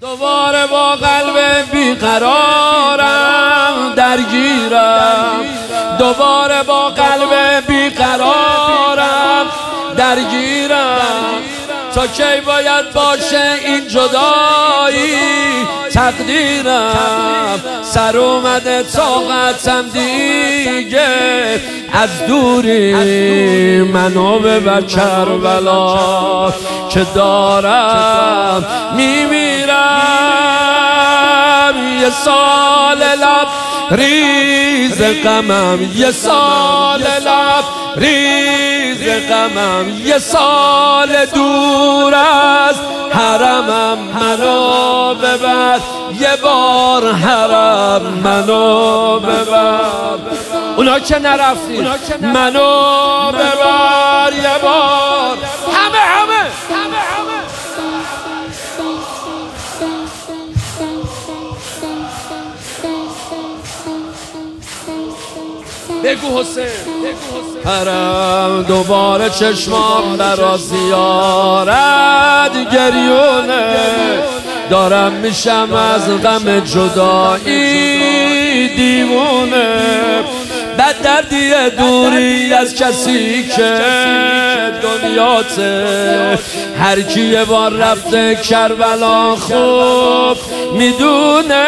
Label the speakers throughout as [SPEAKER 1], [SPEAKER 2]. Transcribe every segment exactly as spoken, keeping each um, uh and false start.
[SPEAKER 1] دوباره با قلب بیقرارم درگیرم، دوباره با قلب بیقرارم درگیرم. تا کی باید باشه این جدایی تقدیرم؟ سر اومده طاقتم دیگه از دوری، منو ببر کربلا که دارم میمیرم. یه سال لب ریز غمم، یه سال لب ریز غمم، یه سال دور از حرمم. منو ببر یه بار حرم، منو ببر. اونا که نرفتید منو ببر یه بار. همه همه همه همه بگو حسین، حرم دوباره چشمام برا زیارت گریونه. دارم میشم از غم جدایی دیوونه. بد دردی دوری از کسی که دنیاته. هر کی یه بار رفته کربلا خوب میدونه.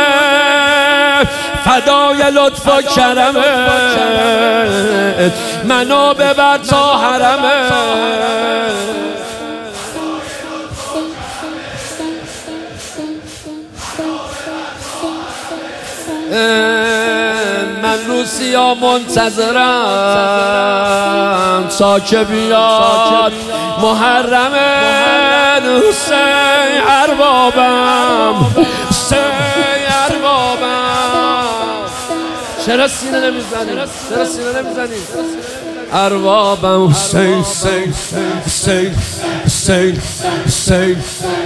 [SPEAKER 1] فدای لطف و کرمت منو ببر تا حرمت. من روسیا منتظرم تا که بیاد محرم. حسین اربابم، حسین اربابم. چرا سینه نمیزنی؟ چرا سینه نمیزنی؟ اربابم حسین حسین حسین حسین حسین.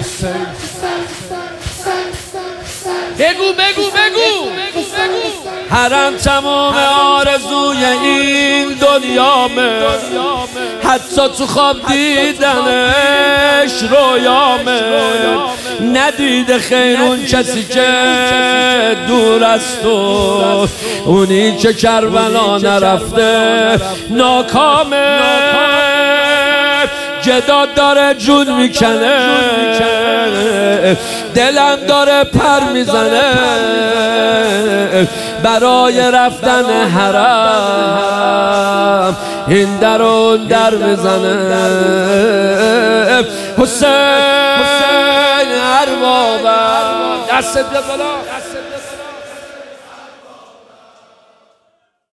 [SPEAKER 1] بگو بگو بگو حرم تمام آرزوی این دنیامه. حتی تو خواب دیدنش رویامه. ندیده خیر اون کسی که دور از تو، اونی که کربلا نرفته ناکامه. جداد داره جون میکنه، دلم داره پر میزنه. برای رفتن حرم این در اون در میزنه. حسین اربابم، دست بیا بالا.